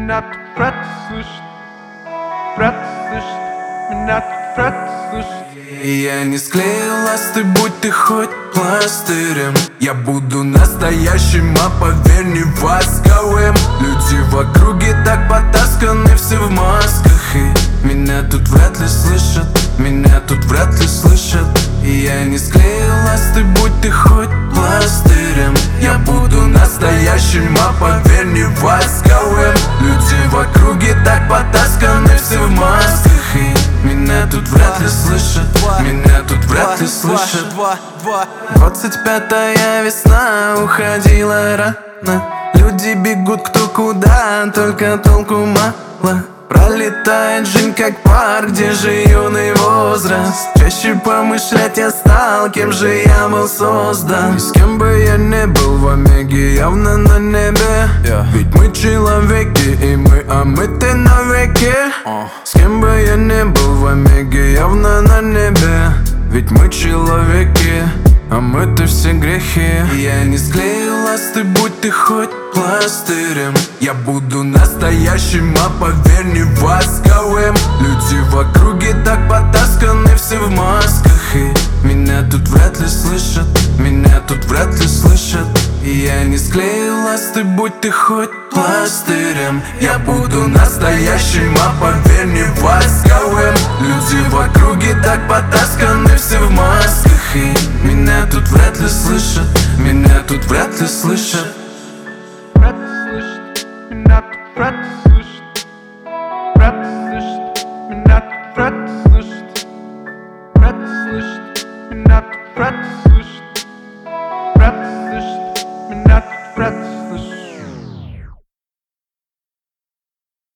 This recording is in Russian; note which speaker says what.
Speaker 1: Меня тут вряд ли слышит, вряд ли слышит, меня тут вряд ли слышит.
Speaker 2: Я не склеил ласты, будь ты хоть пластырем. Я буду настоящим, а поверь, не восковым. Люди в округе так потасканы, все в масках. И меня тут вряд ли слышат, меня тут вряд ли слышат. И я не склеил ласты, будь ты хоть пластырем. Я буду настоящим, а поверь, не восковым. Люди в округе так потасканы, все в масках. И меня тут вряд ли слышат, меня тут вряд ли слышат. 25-я весна уходила рано. Люди бегут кто куда, только толку мало. Пролетает жизнь как парк, где же юный возраст. Чаще помышлять я стал, кем же я был создан. И с кем бы я не был в омеге, явно на небе. Ведь мы человеки, и мы омыты навеки. С кем бы я не был в омеге, явно на небе. Ведь мы человеки, омыты все грехи. Я не склеил ласты, будь ты хоть пластырем. Я буду настоящим, а поверь, не восковым. Люди в округе так потасканы, все в масках. И меня тут вряд ли слышат, меня тут вряд ли слышат. И я не склеил ласты, будь ты хоть пластырем. Я буду настоящим, а поверь, не восковым. Люди в округе так потасканы, все в масках. И меня тут вряд ли слышат, меня тут вряд ли слышат.
Speaker 1: Вряд ли слышит, меня тут вряд ли слышит, вряд ли слышит, меня тут вряд ли слышит, вряд ли слышит, меня тут вряд ли слышит.